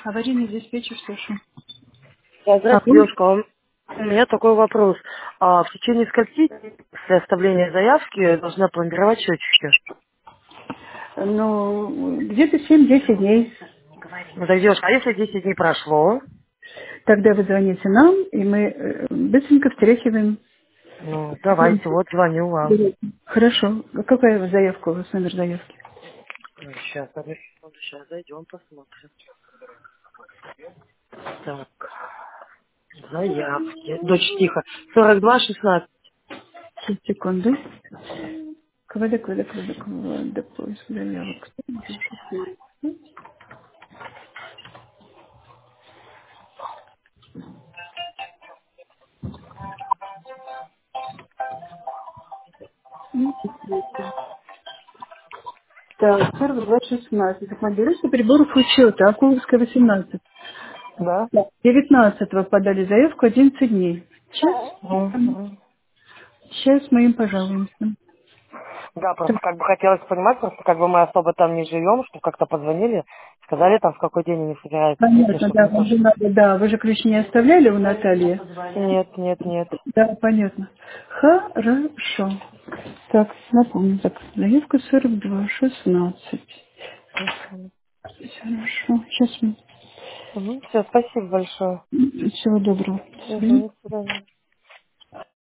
Аварийный диспетчер, слушаю. Здравствуйте, Алло? девушка. У меня такой вопрос. В течение скольки дней после оставления заявки должна пломбировать счетчики? Ну, где-то 7-10 дней. Ну так, девушка, а если 10 дней прошло? Тогда вы звоните нам, и мы быстренько встряхиваем. Ну, давайте, вот звоню вам. Хорошо. Какая заявка у вас, номер заявки? Сейчас, одну секунду, сейчас зайдем, посмотрим. Так, заявки. Дочь, тихо. 42-16. Сейчас, секунду. Квадок, поиск заявок. Так, 42-16. Командировка приборов учета. Акуловская, 18. Да? Да. 19-го подали заявку, 11 дней. Мгм. Сейчас мы им пожалуемся. Да, просто как бы хотелось понимать, просто как бы мы особо там не живем, что как-то позвонили, сказали там, в какой день они собираются прийти, Понятно, чтобы да, мы вам тоже... же надо, да, вы же ключ не оставляли у Натальи? Нет, нет, нет. Да, понятно. Хорошо. Так, напомню, так, заявка 42-16. Мгм. Хорошо, сейчас мы... Все, спасибо большое. Всего доброго. До свидания. До свидания.